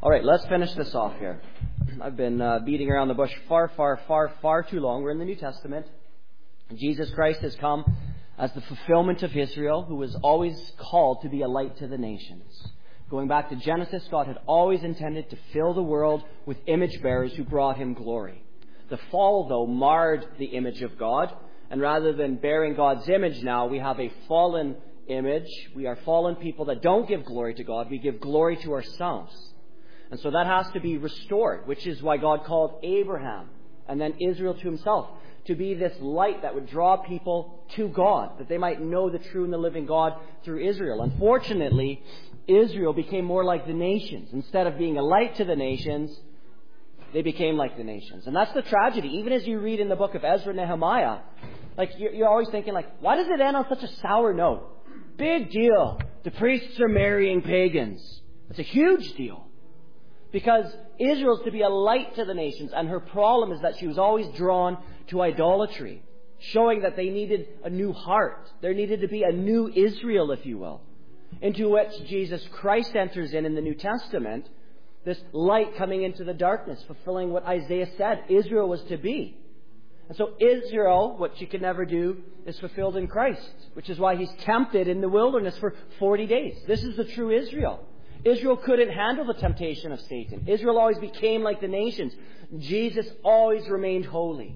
All right, let's finish this off here. I've been beating around the bush far too long. We're in the New Testament. Jesus Christ has come as the fulfillment of Israel, who was always called to be a light to the nations. Going back to Genesis, God had always intended to fill the world with image bearers who brought him glory. The fall, though, marred the image of God. And rather than bearing God's image now, we have a fallen image. We are fallen people that don't give glory to God. We give glory to ourselves. And so that has to be restored, which is why God called Abraham and then Israel to himself, to be this light that would draw people to God, that they might know the true and the living God through Israel. Unfortunately, Israel became more like the nations. Instead of being a light to the nations, they became like the nations. And that's the tragedy. Even as you read in the book of Ezra and Nehemiah, you're always thinking, why does it end on such a sour note? Big deal. The priests are marrying pagans. It's a huge deal. Because Israel's to be a light to the nations, and her problem is that she was always drawn to idolatry, showing that they needed a new heart. There needed to be a new Israel, if you will, into which Jesus Christ enters in the New Testament, this light coming into the darkness, fulfilling what Isaiah said Israel was to be. And so Israel, what she could never do, is fulfilled in Christ, which is why he's tempted in the wilderness for 40 days. This is the true Israel. Israel couldn't handle the temptation of Satan. Israel always became like the nations. Jesus always remained holy.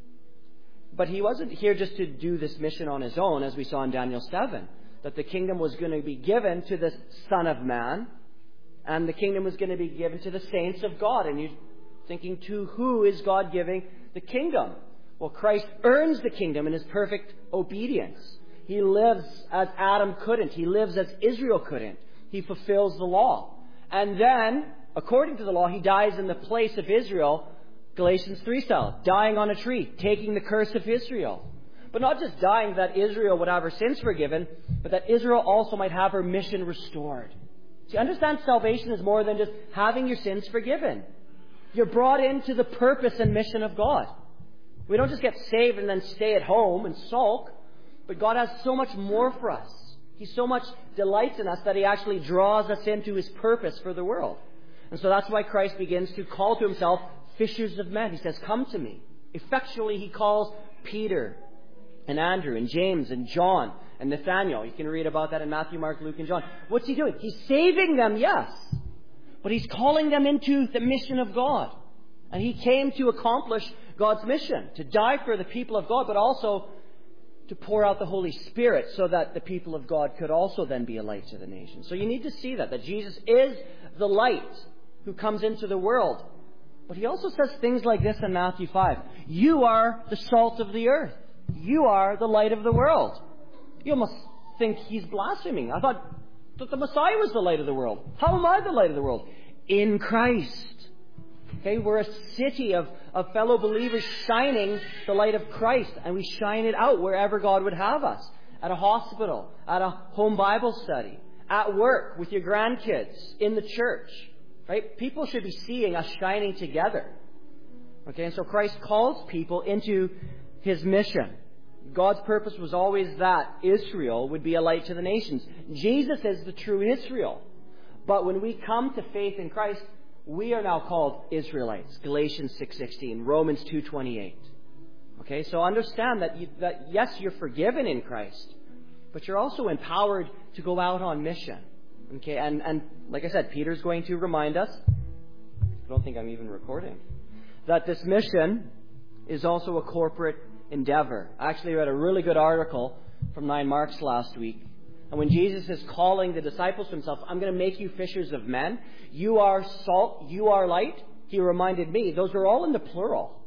But he wasn't here just to do this mission on his own, as we saw in Daniel 7, that the kingdom was going to be given to the Son of Man, and the kingdom was going to be given to the saints of God. And you're thinking, to who is God giving the kingdom? Well, Christ earns the kingdom in his perfect obedience. He lives as Adam couldn't. He lives as Israel couldn't. He fulfills the law. And then, according to the law, he dies in the place of Israel, Galatians 3 style, dying on a tree, taking the curse of Israel. But not just dying that Israel would have her sins forgiven, but that Israel also might have her mission restored. See, understand salvation is more than just having your sins forgiven. You're brought into the purpose and mission of God. We don't just get saved and then stay at home and sulk, but God has so much more for us. He so much delights in us that he actually draws us into his purpose for the world. And so that's why Christ begins to call to himself fishers of men. He says, come to me. Effectually, he calls Peter and Andrew and James and John and Nathaniel. You can read about that in Matthew, Mark, Luke, and John. What's he doing? He's saving them, yes. But he's calling them into the mission of God. And he came to accomplish God's mission, to die for the people of God, but also to pour out the Holy Spirit so that the people of God could also then be a light to the nations. So you need to see that Jesus is the light who comes into the world. But he also says things like this in Matthew 5. You are the salt of the earth. You are the light of the world. You almost think he's blaspheming. I thought that the Messiah was the light of the world. How am I the light of the world? In Christ. Okay, we're a city of fellow believers shining the light of Christ, and we shine it out wherever God would have us. At a hospital, at a home Bible study, at work, with your grandkids, in the church. Right? People should be seeing us shining together. Okay, and so Christ calls people into his mission. God's purpose was always that Israel would be a light to the nations. Jesus is the true Israel. But when we come to faith in Christ, we are now called Israelites. Galatians 6:16, Romans 2:28. Okay, so understand that yes, you're forgiven in Christ, but you're also empowered to go out on mission. Okay, and like I said, Peter's going to remind us, I don't think I'm even recording, that this mission is also a corporate endeavor. I actually read a really good article from 9 Marks last week. And when Jesus is calling the disciples to himself, I'm going to make you fishers of men. You are salt. You are light. He reminded me, those are all in the plural.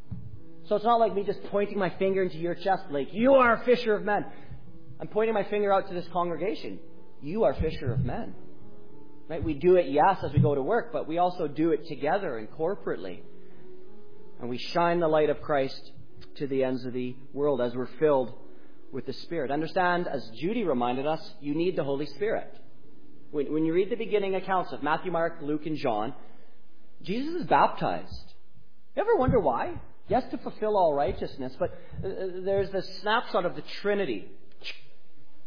So it's not like me just pointing my finger into your chest, like, you are a fisher of men. I'm pointing my finger out to this congregation. You are fisher of men. Right? We do it, yes, as we go to work, but we also do it together and corporately. And we shine the light of Christ to the ends of the world as we're filled with the Spirit. Understand, as Judy reminded us, you need the Holy Spirit. When you read the beginning accounts of Matthew, Mark, Luke, and John, Jesus is baptized. You ever wonder why? Yes, to fulfill all righteousness, but there's this snapshot of the Trinity.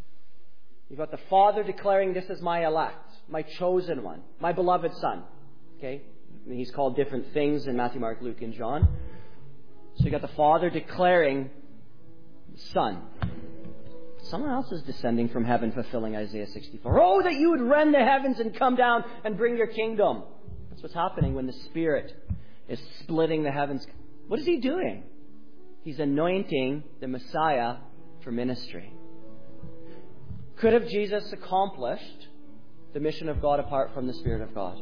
You've got the Father declaring, this is my elect, my chosen one, my beloved Son. Okay? He's called different things in Matthew, Mark, Luke, and John. So you got the Father declaring Son. Someone else is descending from heaven, fulfilling Isaiah 64. Oh, that you would rend the heavens and come down and bring your kingdom. That's what's happening when the Spirit is splitting the heavens. What is He doing? He's anointing the Messiah for ministry. Could have Jesus accomplished the mission of God apart from the Spirit of God?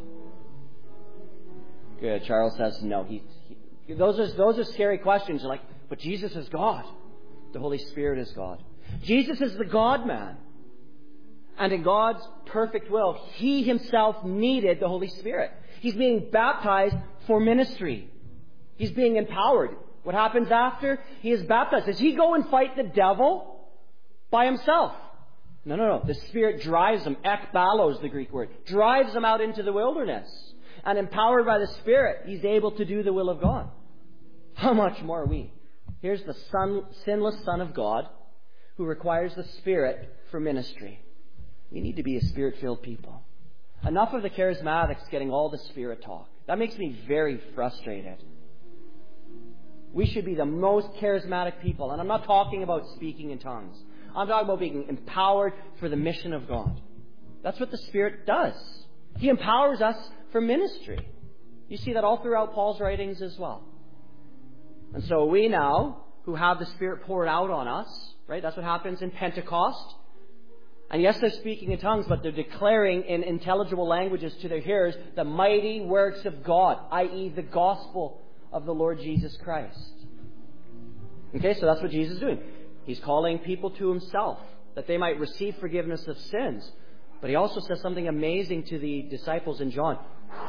Good. Charles says no. Those are scary questions. You're like, but Jesus is God. The Holy Spirit is God. Jesus is the God-man. And in God's perfect will, He Himself needed the Holy Spirit. He's being baptized for ministry. He's being empowered. What happens after He is baptized? Does He go and fight the devil by Himself? No. The Spirit drives Him. Ekbalos, the Greek word. Drives Him out into the wilderness. And empowered by the Spirit, He's able to do the will of God. How much more are we? Here's the sinless Son of God who requires the Spirit for ministry. We need to be a Spirit-filled people. Enough of the charismatics getting all the Spirit talk. That makes me very frustrated. We should be the most charismatic people. And I'm not talking about speaking in tongues. I'm talking about being empowered for the mission of God. That's what the Spirit does. He empowers us for ministry. You see that all throughout Paul's writings as well. And so we now, who have the Spirit poured out on us, right? That's what happens in Pentecost. And yes, they're speaking in tongues, but they're declaring in intelligible languages to their hearers the mighty works of God, i.e. the gospel of the Lord Jesus Christ. Okay, so that's what Jesus is doing. He's calling people to Himself, that they might receive forgiveness of sins. But He also says something amazing to the disciples in John.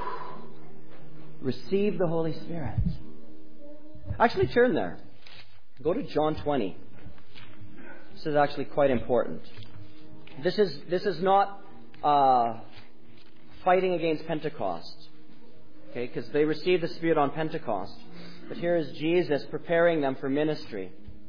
Receive the Holy Spirit. Actually, turn there. Go to John 20. This is actually quite important. This is not fighting against Pentecost. Okay, because they received the Spirit on Pentecost. But here is Jesus preparing them for ministry.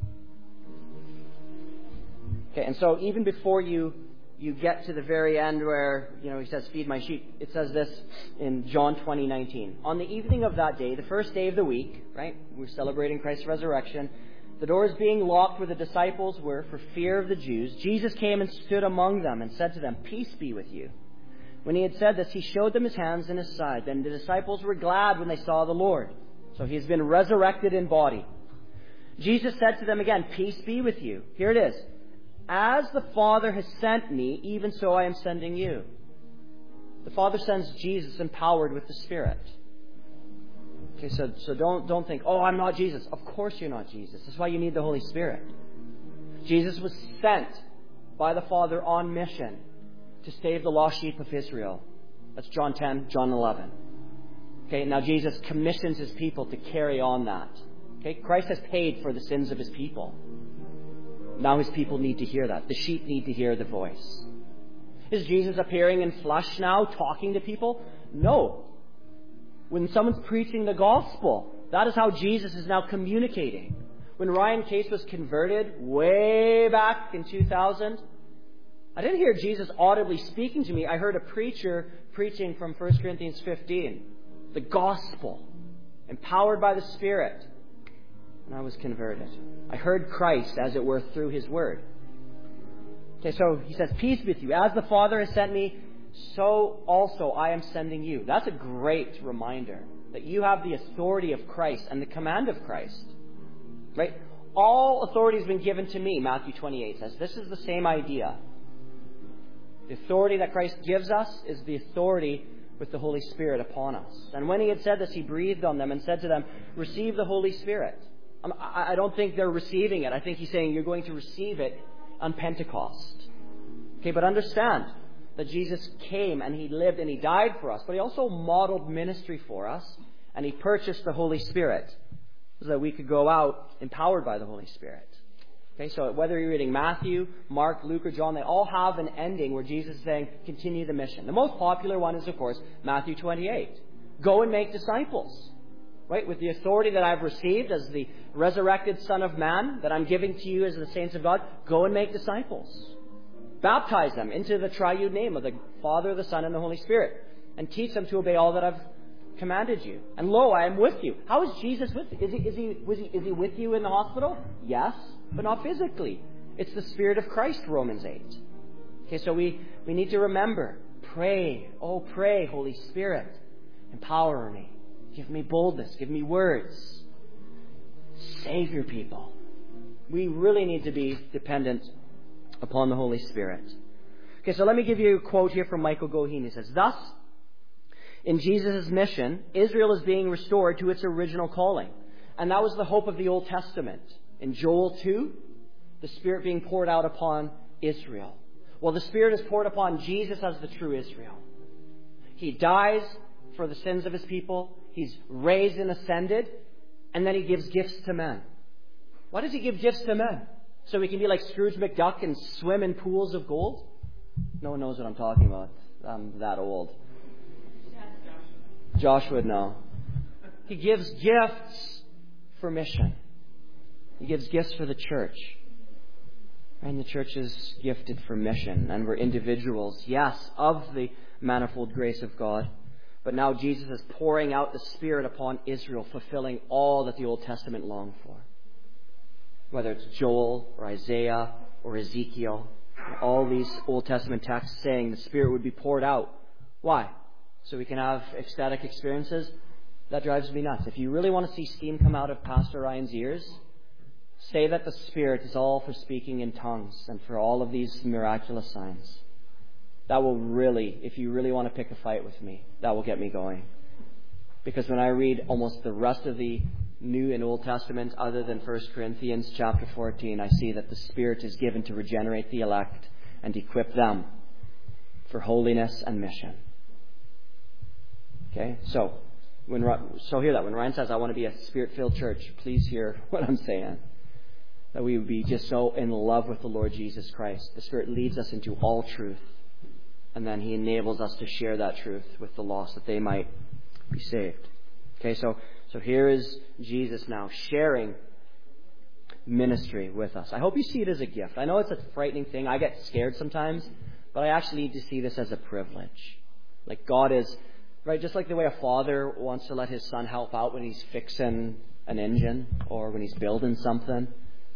Okay, and so even before you get to the very end where, He says, feed my sheep, it says this in John 20:19. On the evening of that day, the first day of the week, right? We're celebrating Christ's resurrection. The doors being locked where the disciples were for fear of the Jews, Jesus came and stood among them and said to them, peace be with you. When He had said this, He showed them His hands and His side. Then the disciples were glad when they saw the Lord. So He has been resurrected in body. Jesus said to them again, peace be with you. Here it is. As the Father has sent me, even so I am sending you. The Father sends Jesus empowered with the Spirit. Okay, so don't think, oh, I'm not Jesus. Of course you're not Jesus. That's why you need the Holy Spirit. Jesus was sent by the Father on mission to save the lost sheep of Israel. That's John 10, John 11. Okay, now Jesus commissions His people to carry on that. Okay, Christ has paid for the sins of His people. Now His people need to hear that. The sheep need to hear the voice. Is Jesus appearing in flesh now, talking to people? No. When someone's preaching the gospel, that is how Jesus is now communicating. When Ryan Case was converted way back in 2000, I didn't hear Jesus audibly speaking to me. I heard a preacher preaching from 1 Corinthians 15. The gospel. Empowered by the Spirit. And I was converted. I heard Christ, as it were, through His Word. Okay, so He says, peace with you. As the Father has sent me, so also I am sending you. That's a great reminder that you have the authority of Christ and the command of Christ. Right? All authority has been given to me, Matthew 28 says. This is the same idea. The authority that Christ gives us is the authority with the Holy Spirit upon us. And when He had said this, He breathed on them and said to them, receive the Holy Spirit. I don't think they're receiving it. I think He's saying you're going to receive it on Pentecost. Okay, but understand that Jesus came and He lived and He died for us, but He also modeled ministry for us, and He purchased the Holy Spirit so that we could go out empowered by the Holy Spirit. Okay, so whether you're reading Matthew, Mark, Luke, or John, they all have an ending where Jesus is saying, continue the mission. The most popular one is, of course, Matthew 28. Go and make disciples. Right? With the authority that I've received as the resurrected Son of Man that I'm giving to you as the saints of God, go and make disciples. Baptize them into the triune name of the Father, the Son, and the Holy Spirit. And teach them to obey all that I've commanded you. And lo, I am with you. How is Jesus with you? Is he with you in the hospital? Yes, but not physically. It's the Spirit of Christ, Romans 8. Okay, so we need to remember. Pray. Oh, pray, Holy Spirit. Empower me. Give me boldness. Give me words. Save your people. We really need to be dependent upon the Holy Spirit. Okay, so let me give you a quote here from Michael Goheen. He says, thus, in Jesus' mission, Israel is being restored to its original calling. And that was the hope of the Old Testament. In Joel 2, the Spirit being poured out upon Israel. Well, the Spirit is poured upon Jesus as the true Israel. He dies for the sins of His people. He's raised and ascended. And then He gives gifts to men. Why does He give gifts to men? So we can be like Scrooge McDuck and swim in pools of gold? No one knows what I'm talking about. I'm that old. Josh would know. He gives gifts for mission. He gives gifts for the church. And the church is gifted for mission. And we're individuals, yes, of the manifold grace of God. But now Jesus is pouring out the Spirit upon Israel, fulfilling all that the Old Testament longed for. Whether it's Joel or Isaiah or Ezekiel, all these Old Testament texts saying the Spirit would be poured out. Why? So we can have ecstatic experiences? That drives me nuts. If you really want to see steam come out of Pastor Ryan's ears, say that the Spirit is all for speaking in tongues and for all of these miraculous signs. That will really, if you really want to pick a fight with me, that will get me going. Because when I read almost the rest of the New and Old Testament, other than 1 Corinthians chapter 14, I see that the Spirit is given to regenerate the elect and equip them for holiness and mission. Okay, so hear that. When Ryan says, I want to be a Spirit-filled church, please hear what I'm saying. That we would be just so in love with the Lord Jesus Christ. The Spirit leads us into all truth. And then He enables us to share that truth with the lost, that they might be saved. Okay, so here is Jesus now sharing ministry with us. I hope you see it as a gift. I know it's a frightening thing. I get scared sometimes, but I actually need to see this as a privilege. Like God is, right, just like the way a father wants to let his son help out when he's fixing an engine or when he's building something.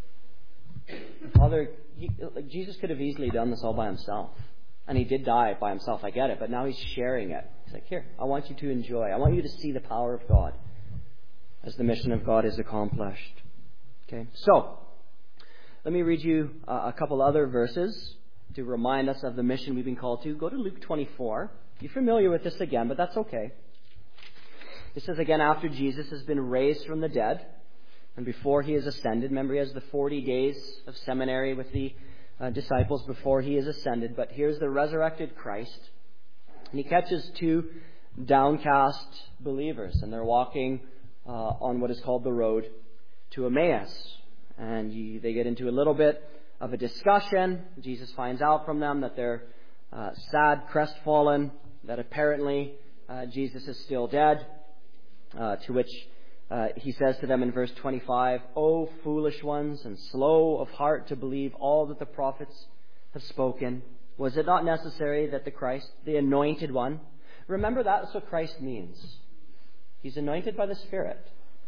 Father, Jesus could have easily done this all by Himself. And He did die by Himself, I get it, but now He's sharing it. He's like, here, I want you to enjoy. I want you to see the power of God as the mission of God is accomplished. Okay, so let me read you a couple other verses to remind us of the mission we've been called to. Go to Luke 24. You're familiar with this again, but that's okay. This is again after Jesus has been raised from the dead and before He is ascended. Remember, He has the 40 days of seminary with the disciples before He is ascended. But here's the resurrected Christ. And He catches two downcast believers. And they're walking on what is called the road to Emmaus. And they get into a little bit of a discussion. Jesus finds out from them that they're sad, crestfallen, that apparently Jesus is still dead. To which He says to them in verse 25, O foolish ones and slow of heart to believe all that the prophets have spoken. Was it not necessary that the Christ, the anointed one, remember that's what Christ means. He's anointed by the Spirit.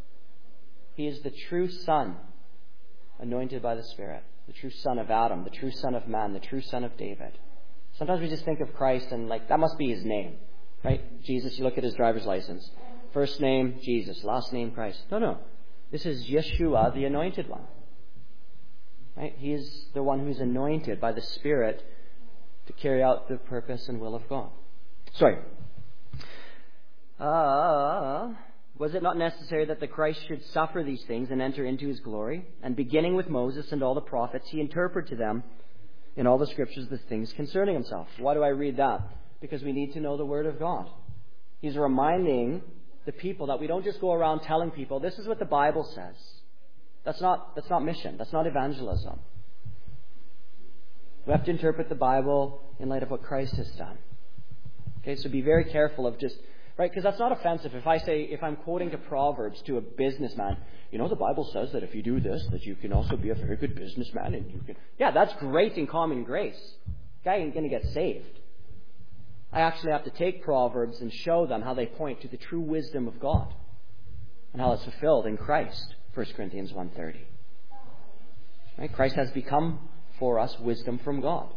He is the true Son, anointed by the Spirit. The true Son of Adam, the true Son of man, the true Son of David. Sometimes we just think of Christ and that must be His name. Right? Jesus, you look at His driver's license. First name, Jesus. Last name, Christ. No. This is Yeshua, the anointed one. Right? He is the one who's anointed by the Spirit to carry out the purpose and will of God. Sorry. Was it not necessary that the Christ should suffer these things and enter into His glory? And beginning with Moses and all the prophets, He interpreted to them in all the Scriptures the things concerning Himself. Why do I read that? Because we need to know the Word of God. He's reminding the people that we don't just go around telling people, this is what the Bible says. That's not mission. That's not evangelism. We have to interpret the Bible in light of what Christ has done. Okay, so be very careful of just, right, because that's not offensive. If I'm quoting to Proverbs to a businessman, the Bible says that if you do this, that you can also be a very good businessman and you can, yeah, that's great in common grace. Guy ain't going to get saved. I actually have to take Proverbs and show them how they point to the true wisdom of God and how it's fulfilled in Christ, 1 Corinthians 1:30. Right? Christ has become for us wisdom from God.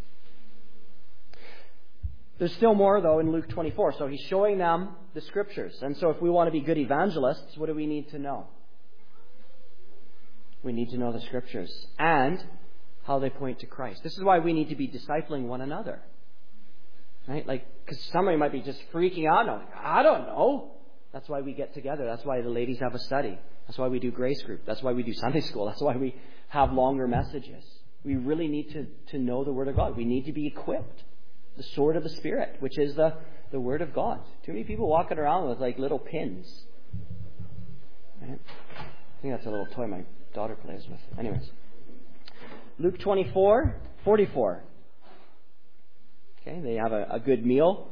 There's still more, though, in Luke 24. So he's showing them the Scriptures. And so if we want to be good evangelists, what do we need to know? We need to know the Scriptures and how they point to Christ. This is why we need to be discipling one another. Right? Because somebody might be just freaking out. Like, I don't know. That's why we get together. That's why the ladies have a study. That's why we do grace group. That's why we do Sunday school. That's why we have longer messages. We really need to know the Word of God. We need to be equipped. The sword of the Spirit, which is the Word of God. Too many people walking around with little pins. Right? I think that's a little toy my daughter plays with. Anyways. Luke 24:44. Okay, they have a good meal.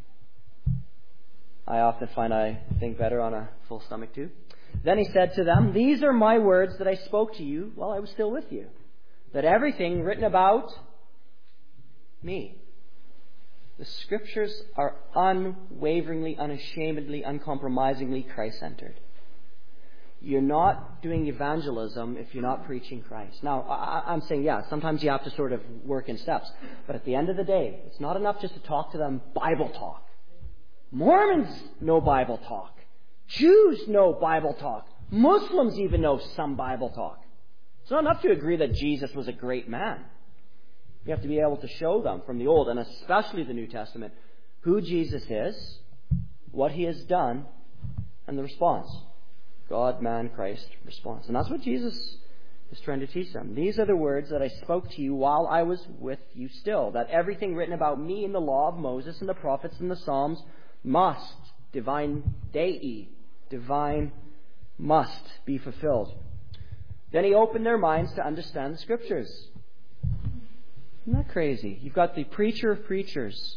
I often find I think better on a full stomach too. Then he said to them, "These are my words that I spoke to you while I was still with you, that everything written about me." The Scriptures are unwaveringly, unashamedly, uncompromisingly Christ-centered. You're not doing evangelism if you're not preaching Christ. Now, I'm saying, sometimes you have to sort of work in steps. But at the end of the day, it's not enough just to talk to them Bible talk. Mormons know Bible talk. Jews know Bible talk. Muslims even know some Bible talk. It's not enough to agree that Jesus was a great man. You have to be able to show them from the Old, and especially the New Testament, who Jesus is, what He has done, and the response. God, man, Christ response. And that's what Jesus is trying to teach them. "These are the words that I spoke to you while I was with you still, that everything written about me in the law of Moses and the prophets and the Psalms must," divine must be fulfilled. Then He opened their minds to understand the Scriptures. Isn't that crazy? You've got the preacher of preachers.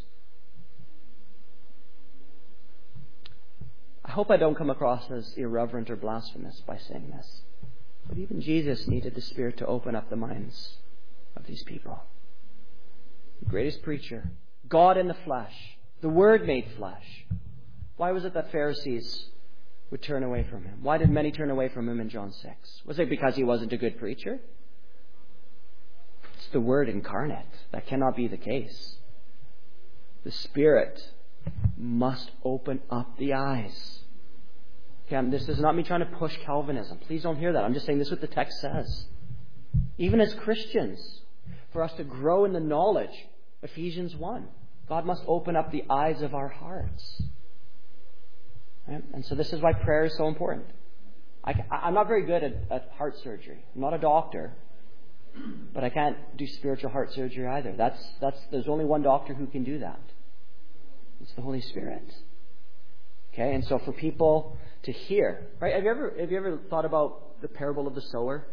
I hope I don't come across as irreverent or blasphemous by saying this. But even Jesus needed the Spirit to open up the minds of these people. The greatest preacher, God in the flesh, the Word made flesh. Why was it that Pharisees would turn away from Him? Why did many turn away from Him in John 6? Was it because He wasn't a good preacher? It's the Word incarnate. That cannot be the case. The Spirit must open up the eyes. Okay, this is not me trying to push Calvinism. Please don't hear that. I'm just saying this is what the text says. Even as Christians, for us to grow in the knowledge, Ephesians 1, God must open up the eyes of our hearts. Right? And so this is why prayer is so important. I'm not very good at heart surgery. I'm not a doctor. But I can't do spiritual heart surgery either. There's only one doctor who can do that. It's the Holy Spirit. Okay, and so for people to hear, right? Have you ever thought about the parable of the sower?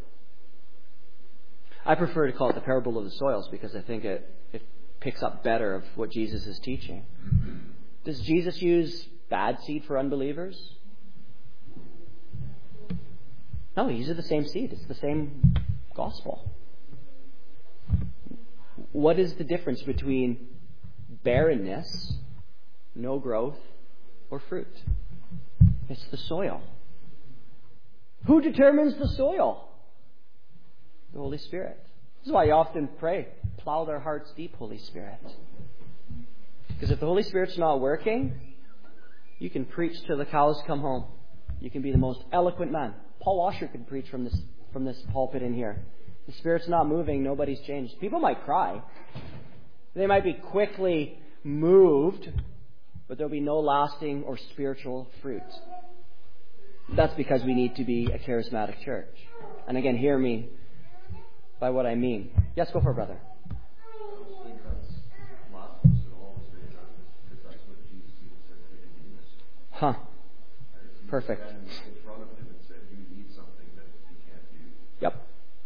I prefer to call it the parable of the soils because I think it picks up better of what Jesus is teaching. Does Jesus use bad seed for unbelievers? No, He uses the same seed. It's the same gospel. What is the difference between barrenness, no growth, or fruit? It's the soil. Who determines the soil? The Holy Spirit. This is why you often pray, plow their hearts deep, Holy Spirit. Because if the Holy Spirit's not working, you can preach till the cows come home. You can be the most eloquent man. Paul Washer could preach from this pulpit in here. The Spirit's not moving, nobody's changed. People might cry. They might be quickly moved, but there'll be no lasting or spiritual fruit. That's because we need to be a charismatic church. And again, hear me by what I mean. Yes, go for it, brother. Huh. Perfect. Yep.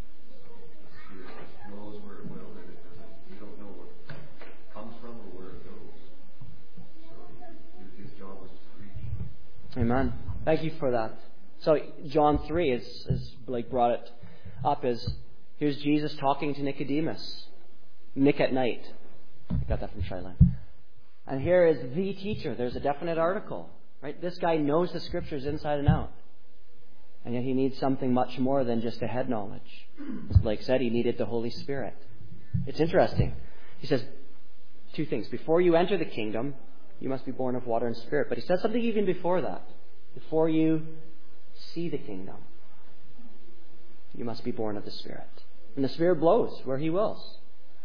Amen. Thank you for that. So John 3 is Blake brought it up, here's Jesus talking to Nicodemus. Nick at night. I got that from Shiloh. And here is the teacher. There's a definite article, right? This guy knows the Scriptures inside and out. And yet he needs something much more than just a head knowledge. As Blake said, he needed the Holy Spirit. It's interesting. He says two things. Before you enter the kingdom, you must be born of water and spirit. But he says something even before that. Before you see the kingdom, you must be born of the Spirit. And the Spirit blows where He wills.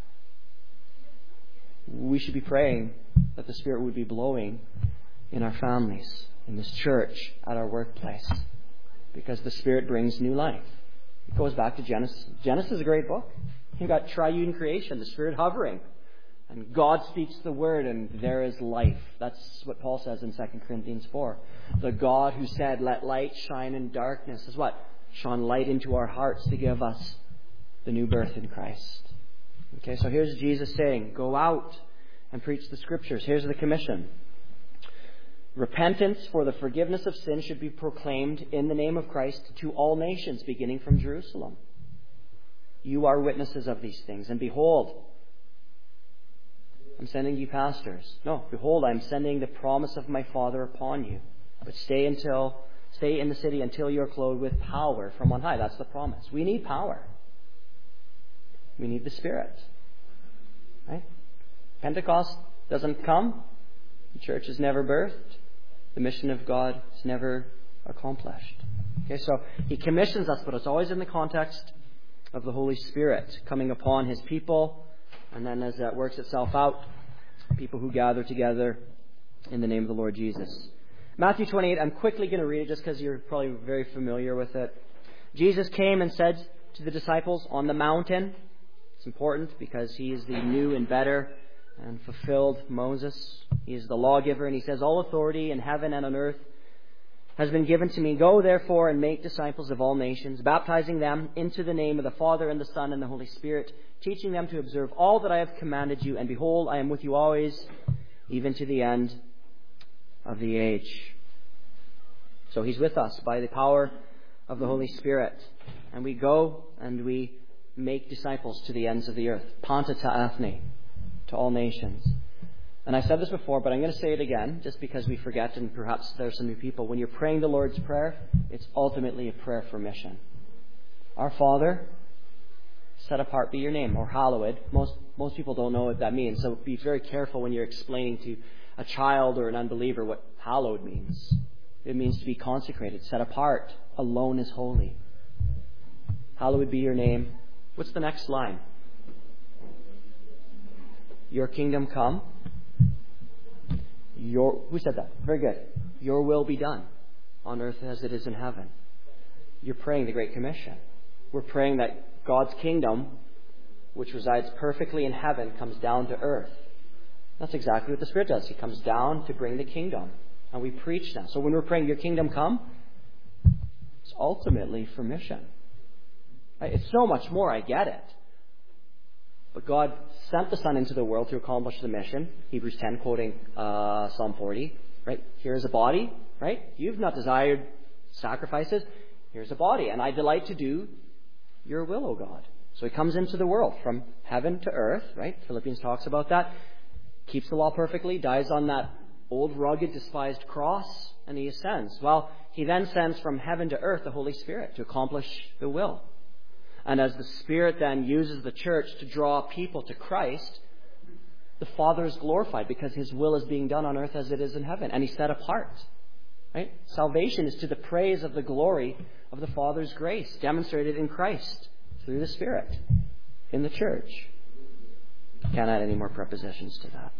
We should be praying that the Spirit would be blowing in our families, in this church, at our workplace. Because the Spirit brings new life. It goes back to Genesis. Genesis is a great book. You've got triune creation, the Spirit hovering. And God speaks the word and there is life. That's what Paul says in 2 Corinthians 4. The God who said, let light shine in darkness, is what? Shone light into our hearts to give us the new birth in Christ. Okay, so here's Jesus saying, go out and preach the Scriptures. Here's the commission. Repentance for the forgiveness of sin should be proclaimed in the name of Christ to all nations, beginning from Jerusalem. You are witnesses of these things. And behold, I'm sending you pastors. No, behold, I'm sending the promise of my Father upon you. But stay in the city until you're clothed with power from on high. That's the promise. We need power. We need the Spirit. Right? Pentecost doesn't come. The church is never birthed. The mission of God is never accomplished. Okay, so He commissions us, but it's always in the context of the Holy Spirit coming upon His people. And then as that works itself out, people who gather together in the name of the Lord Jesus. Matthew 28, I'm quickly going to read it just because you're probably very familiar with it. Jesus came and said to the disciples on the mountain. It's important because He is the new and better and fulfilled Moses. He is the lawgiver, and He says, all authority in heaven and on earth has been given to me. Go therefore and make disciples of all nations, baptizing them into the name of the Father and the Son and the Holy Spirit, teaching them to observe all that I have commanded you. And behold, I am with you always, even to the end of the age. So He's with us by the power of the Holy Spirit. And we go and we make disciples to the ends of the earth. Panta ta ethne, to all nations. And I said this before, but I'm going to say it again, just because we forget and perhaps there are some new people. When you're praying the Lord's Prayer, it's ultimately a prayer for mission. Our Father, set apart be your name, or hallowed. Most people don't know what that means, so be very careful when you're explaining to a child or an unbeliever what hallowed means. It means to be consecrated, set apart, alone is holy. Hallowed be your name. What's the next line? Your kingdom come. Who said that? Very good. Your will be done on earth as it is in heaven. You're praying the Great Commission. We're praying that God's kingdom, which resides perfectly in heaven, comes down to earth. That's exactly what the Spirit does. He comes down to bring the kingdom. And we preach now. So when we're praying, your kingdom come, it's ultimately for mission. It's so much more, I get it. But God sent the Son into the world to accomplish the mission. Hebrews 10 quoting Psalm 40. Right? Here's a body. Right? You've not desired sacrifices. Here's a body. And I delight to do your will, O God. So He comes into the world from heaven to earth. Right? Philippians talks about that. Keeps the law perfectly. Dies on that old, rugged, despised cross. And He ascends. Well, He then sends from heaven to earth the Holy Spirit to accomplish the will. And as the Spirit then uses the church to draw people to Christ, the Father is glorified because His will is being done on earth as it is in heaven. And He's set apart. Right? Salvation is to the praise of the glory of the Father's grace, demonstrated in Christ through the Spirit in the church. Can't add any more prepositions to that.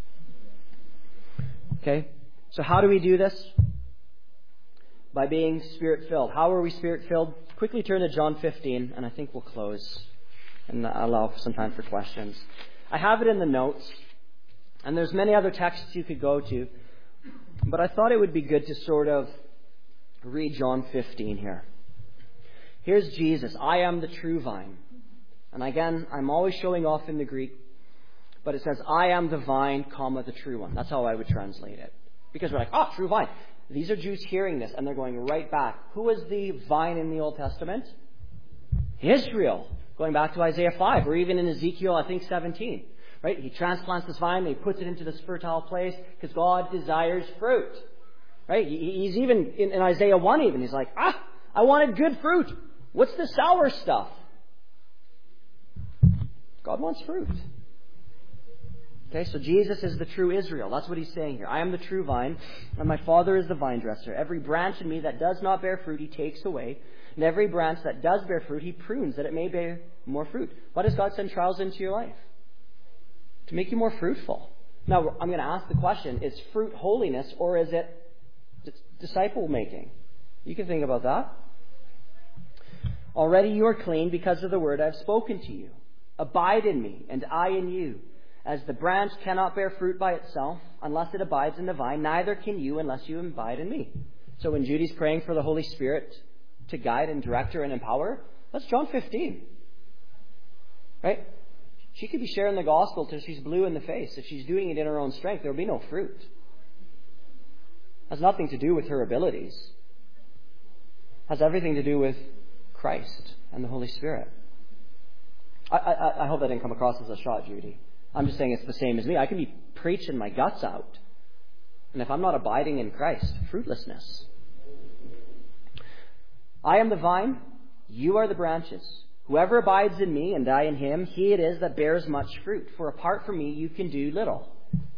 Okay? So how do we do this? By being Spirit-filled. How are we Spirit-filled? Quickly turn to John 15, and I think we'll close and allow some time for questions. I have it in the notes, and there's many other texts you could go to, but I thought it would be good to sort of read John 15 here. Here's Jesus. I am the true vine. And again, I'm always showing off in the Greek, but it says, I am the vine, comma, the true one. That's how I would translate it. Because we're like, true vine. These are Jews hearing this, and they're going right back. Who was the vine in the Old Testament? Israel. Going back to Isaiah 5, or even in Ezekiel, I think, 17. Right? He transplants this vine, and he puts it into this fertile place because God desires fruit. Right? He's even, in Isaiah 1 even, he's like, I wanted good fruit. What's the sour stuff? God wants fruit. Okay, so Jesus is the true Israel. That's what he's saying here. I am the true vine, and my Father is the vine dresser. Every branch in me that does not bear fruit, he takes away. And every branch that does bear fruit, he prunes, that it may bear more fruit. Why does God send trials into your life? To make you more fruitful. Now, I'm going to ask the question, is fruit holiness, or is it disciple making? You can think about that. Already you are clean because of the word I have spoken to you. Abide in me, and I in you. As the branch cannot bear fruit by itself unless it abides in the vine, neither can you unless you abide in me. So when Judy's praying for the Holy Spirit to guide and direct her and empower her, that's John 15. Right? She could be sharing the gospel till she's blue in the face. If she's doing it in her own strength, there will be no fruit. It has nothing to do with her abilities. It has everything to do with Christ and the Holy Spirit. I hope that didn't come across as a shot, Judy. I'm just saying it's the same as me. I can be preaching my guts out. And if I'm not abiding in Christ, fruitlessness. I am the vine, you are the branches. Whoever abides in me and I in him, he it is that bears much fruit. For apart from me, you can do little.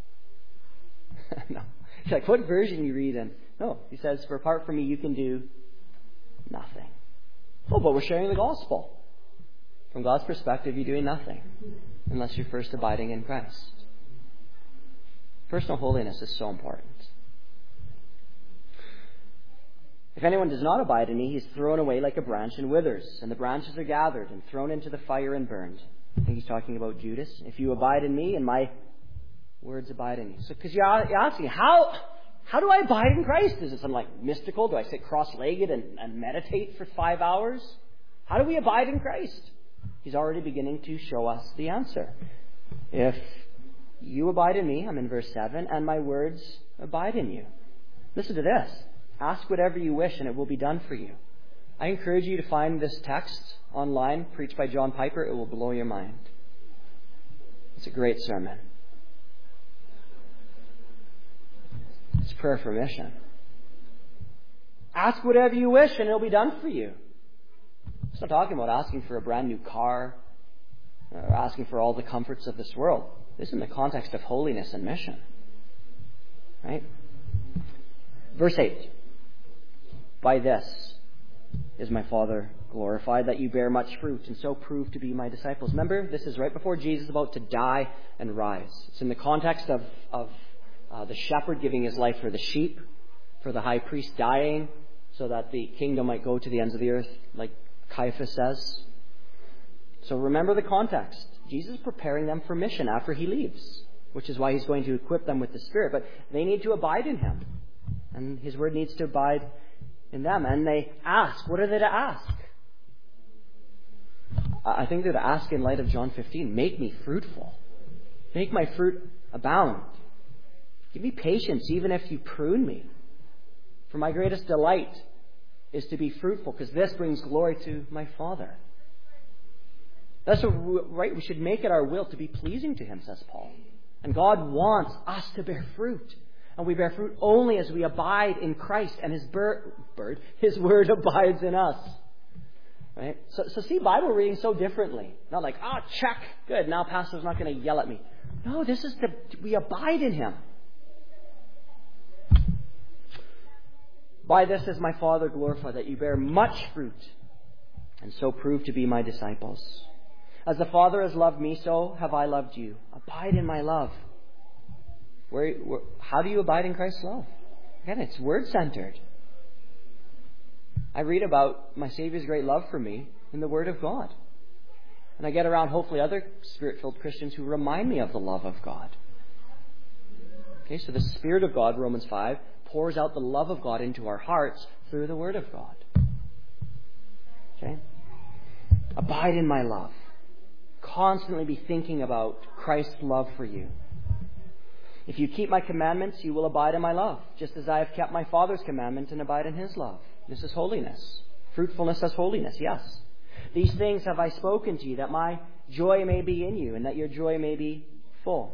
No. It's like, what version are you reading? No, he says, for apart from me, you can do nothing. Oh, but we're sharing the gospel. From God's perspective, you're doing nothing unless you're first abiding in Christ. Personal holiness is so important. If anyone does not abide in me, he is thrown away like a branch and withers, and the branches are gathered and thrown into the fire and burned. I think he's talking about Judas. If you abide in me and my words abide in you. So, because you're asking, how do I abide in Christ? Is it something like mystical? Do I sit cross-legged and meditate for 5 hours? How do we abide in Christ? He's already beginning to show us the answer. If you abide in me, I'm in verse 7, and my words abide in you. Listen to this. Ask whatever you wish, and it will be done for you. I encourage you to find this text online, preached by John Piper. It will blow your mind. It's a great sermon. It's prayer for mission. Ask whatever you wish, and it will be done for you. It's not talking about asking for a brand new car or asking for all the comforts of this world. This is in the context of holiness and mission. Right? Verse 8. By this is my Father glorified, that you bear much fruit and so prove to be my disciples. Remember, this is right before Jesus is about to die and rise. It's in the context of the shepherd giving his life for the sheep, for the high priest dying so that the kingdom might go to the ends of the earth, like Caiaphas says. So remember the context. Jesus is preparing them for mission after he leaves, which is why he's going to equip them with the Spirit. But they need to abide in him. And his word needs to abide in them. And they ask. What are they to ask? I think they're to ask in light of John 15. Make me fruitful. Make my fruit abound. Give me patience even if you prune me. For my greatest delight is to be fruitful, because this brings glory to my Father. That's right. We should make it our will to be pleasing to him, says Paul. And God wants us to bear fruit. And we bear fruit only as we abide in Christ, and his word abides in us. Right? So see Bible reading so differently. Not like, check, good, now pastor's not going to yell at me. No, this is we abide in him. By this is my Father glorified, that you bear much fruit, and so prove to be my disciples. As the Father has loved me, so have I loved you. Abide in my love. How do you abide in Christ's love? Again, it's word-centered. I read about my Savior's great love for me in the Word of God. And I get around, hopefully, other Spirit-filled Christians who remind me of the love of God. Okay, so the Spirit of God, Romans 5, pours out the love of God into our hearts through the Word of God. Okay? Abide in my love. Constantly be thinking about Christ's love for you. If you keep my commandments, you will abide in my love, just as I have kept my Father's commandment and abide in his love. This is holiness. Fruitfulness as holiness, yes. These things have I spoken to you, that my joy may be in you, and that your joy may be full.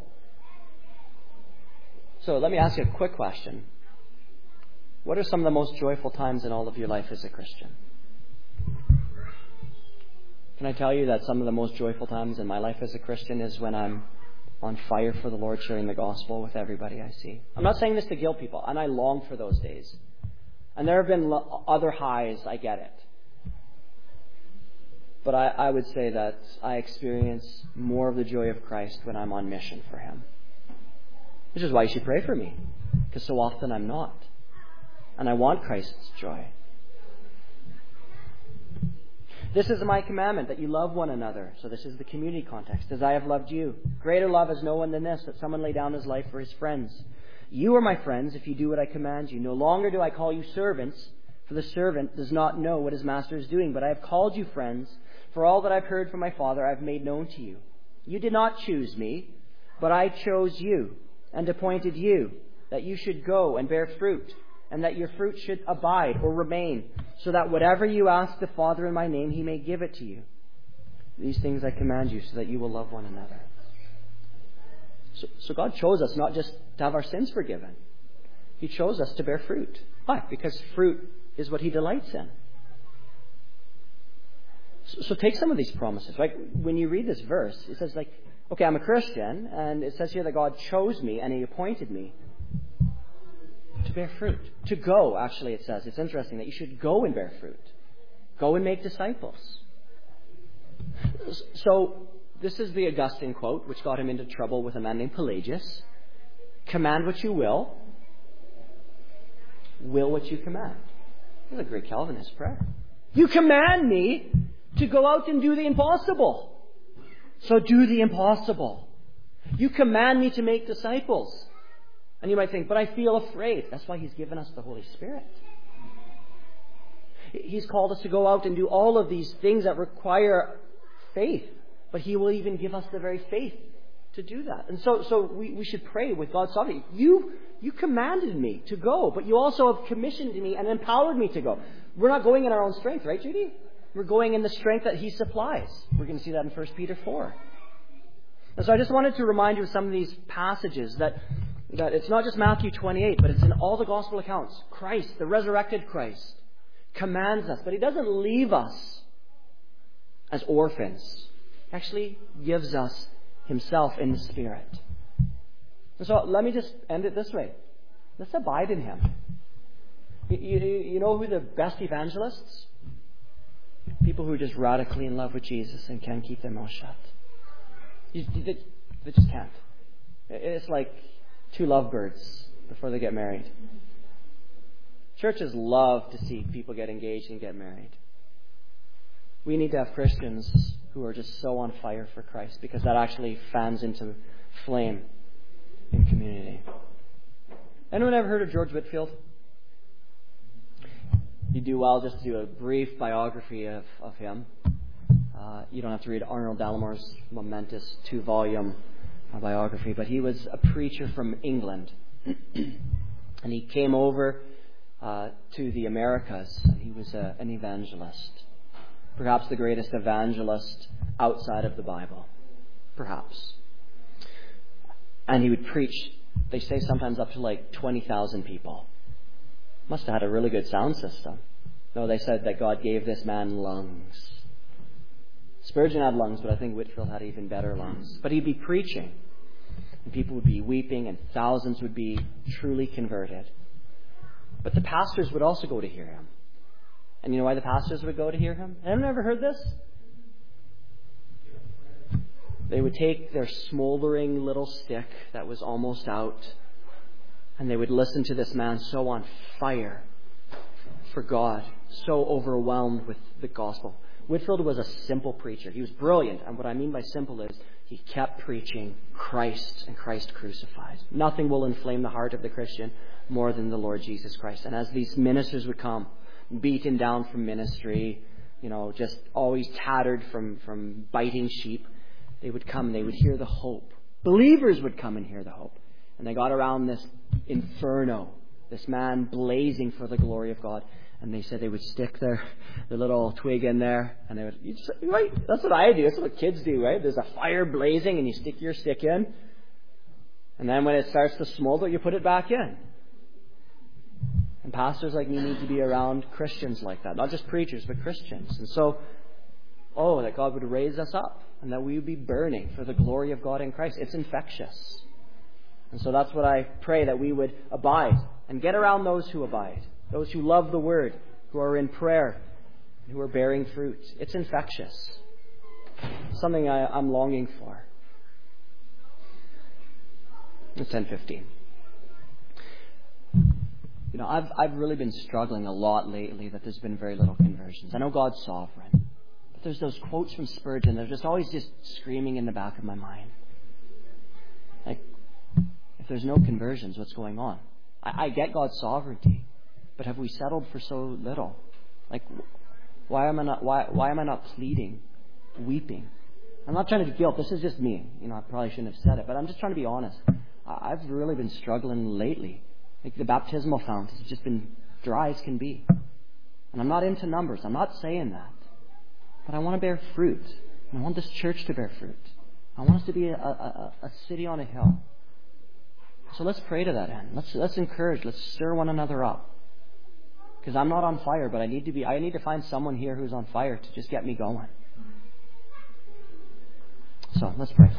So let me ask you a quick question. What are some of the most joyful times in all of your life as a Christian? Can I tell you that some of the most joyful times in my life as a Christian is when I'm on fire for the Lord, sharing the gospel with everybody I see. I'm not saying this to guilt people, and I long for those days. And there have been other highs, I get it. But I would say that I experience more of the joy of Christ when I'm on mission for Him. Which is why you should pray for me, because so often I'm not. And I want Christ's joy. This is my commandment, that you love one another. So this is the community context. As I have loved you. Greater love has no one than this, that someone lay down his life for his friends. You are my friends if you do what I command you. No longer do I call you servants, for the servant does not know what his master is doing. But I have called you friends, for all that I've heard from my Father I have made known to you. You did not choose me, but I chose you and appointed you, that you should go and bear fruit, and that your fruit should abide or remain, so that whatever you ask the Father in my name, He may give it to you. These things I command you, so that you will love one another. So God chose us not just to have our sins forgiven. He chose us to bear fruit. Why? Because fruit is what He delights in. So take some of these promises. Like when you read this verse, it says like, okay, I'm a Christian, and it says here that God chose me and He appointed me to bear fruit. To go, actually, it says. It's interesting that you should go and bear fruit. Go and make disciples. So, this is the Augustine quote, which got him into trouble with a man named Pelagius. Command what you will what you command. This is a great Calvinist prayer. You command me to go out and do the impossible. So do the impossible. You command me to make disciples. And you might think, but I feel afraid. That's why He's given us the Holy Spirit. He's called us to go out and do all of these things that require faith. But He will even give us the very faith to do that. And so we should pray with God's sovereignty. You commanded me to go, but you also have commissioned me and empowered me to go. We're not going in our own strength, right, Judy? We're going in the strength that He supplies. We're going to see that in 1 Peter 4. And so I just wanted to remind you of some of these passages that it's not just Matthew 28, but it's in all the gospel accounts. Christ, the resurrected Christ, commands us, but He doesn't leave us as orphans. He actually gives us Himself in the Spirit. And so let me just end it this way. Let's abide in Him. You know who the best evangelists? People who are just radically in love with Jesus and can't keep their mouth shut. They just can't. It's like two lovebirds before they get married. Churches love to see people get engaged and get married. We need to have Christians who are just so on fire for Christ, because that actually fans into flame in community. Anyone ever heard of George Whitefield? You do well just to do a brief biography of him. You don't have to read Arnold Dallimore's momentous 2-volume biography, but he was a preacher from England. And he came over to the Americas, and he was an evangelist. Perhaps the greatest evangelist outside of the Bible. Perhaps. And he would preach, they say sometimes up to like 20,000 people. Must have had a really good sound system. No, they said that God gave this man lungs. Spurgeon had lungs, but I think Whitefield had even better lungs. But he'd be preaching, and people would be weeping, and thousands would be truly converted. But the pastors would also go to hear him. And you know why the pastors would go to hear him? Anyone ever heard this? They would take their smoldering little stick that was almost out, and they would listen to this man so on fire for God, so overwhelmed with the gospel. Whitefield was a simple preacher. He was brilliant. And what I mean by simple is he kept preaching Christ and Christ crucified. Nothing will inflame the heart of the Christian more than the Lord Jesus Christ. And as these ministers would come, beaten down from ministry, just always tattered from biting sheep, they would come and they would hear the hope. Believers would come and hear the hope. And they got around this inferno, this man blazing for the glory of God. And they said they would stick their little twig in there. And they would, right? That's what I do. That's what kids do, right? There's a fire blazing and you stick your stick in. And then when it starts to smolder, you put it back in. And pastors like me need to be around Christians like that. Not just preachers, but Christians. And so, that God would raise us up and that we would be burning for the glory of God in Christ. It's infectious. And so that's what I pray, that we would abide and get around those who abide, those who love the Word, who are in prayer, who are bearing fruit. It's infectious. Something I'm longing for. It's 10:15. I've really been struggling a lot lately that there's been very little conversions. I know God's sovereign. But there's those quotes from Spurgeon that are just always just screaming in the back of my mind. Like, if there's no conversions, what's going on? I get God's sovereignty, but have we settled for so little? Like, why am I not pleading, weeping? I'm not trying to guilt. This is just me. I probably shouldn't have said it, but I'm just trying to be honest. I've really been struggling lately. Like, the baptismal fount has just been dry as can be. And I'm not into numbers. I'm not saying that. But I want to bear fruit. And I want this church to bear fruit. I want us to be a city on a hill. So let's pray to that end. Let's encourage. Let's stir one another up. Because I'm not on fire, but I need to find someone here who's on fire to just get me going. So let's pray.